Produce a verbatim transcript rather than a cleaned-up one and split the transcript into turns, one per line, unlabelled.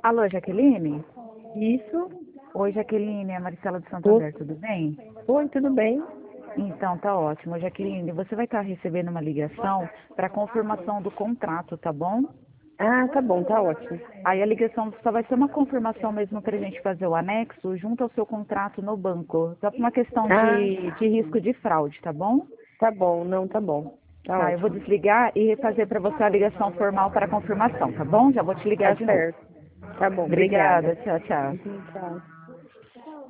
Alô, Jaqueline?
Isso.
Oi, Jaqueline, é a Maricela de
O-
Santander, tudo bem?
Oi, tudo bem?
Então, tá ótimo. Jaqueline, você vai estar recebendo uma ligação para confirmação do contrato, tá bom?
Ah, tá bom, tá ótimo.
Aí a ligação só vai ser uma confirmação mesmo para a gente fazer o anexo junto ao seu contrato no banco. Só por uma questão
Ah,
de, de risco de fraude, tá bom?
tá bom, não, tá bom. Tá
Tá, eu vou
ótimo.
desligar e fazer para você a ligação formal para confirmação, tá bom? Já vou te ligar
Tá
de novo.
certo. Tá bom,
Obrigada,
obrigada.
tchau, tchau.
Uhum, tchau.